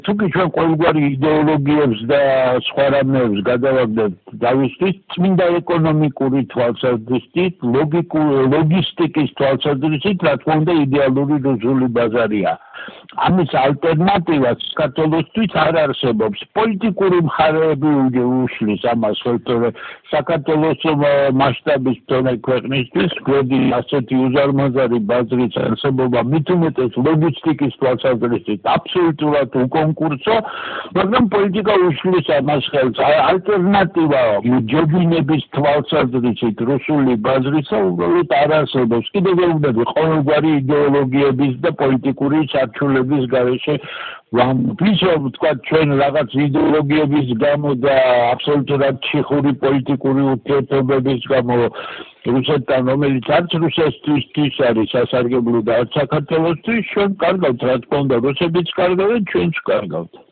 თუკი ჩვენ ყოველგვარი იდეოლოგიებს და სხვა რამეებს გადავაგდებთ დავისთვის წმინდა ეკონომიკური თვალსაზრისით, ლოგისტიკის თვალსაზრისით, რა თქმა უნდა, იდეალური რუსული ბაზარია. ამის ალტერნატივა საქართველოსთვის არ არსებობს. პოლიტიკური მხარეები უშლის ამას, ხოლმე საქართველოს მასშტაბის მქონე ქვეყნისთვის გვერდი ასეთი უზარმაზარი ბაზრის არსებობა მით უმეტეს ლოგისტიკის თვალსაზრისით აბსოლუტურად უკონკურსო, მაგრამ პოლიტიკა უშლის ამას ხელს. ალტერნატივა ჯობინების თვალსაზრისით რუსული ბაზრისა უბრალოდ არ არსებობს. კიდევ ვეუბნები ყოველგვარი იდეოლოგიების და პოლიტიკური სარჩულების გარეშე ვისო თქვა ჩვენ რაღაც იდეოლოგიების გამო და აბსოლუტურად ჩიხური პოლიტიკური ურთიერთობების გამო რუსეთთან, რომელიც არც რუსეთთვის არის სასარგებლო და არც საქართველოსთვის, ჩვენ კარგავთ, რა თქმა უნდა, რუსებიც კარგავენ, ჩვენც კარგავთ.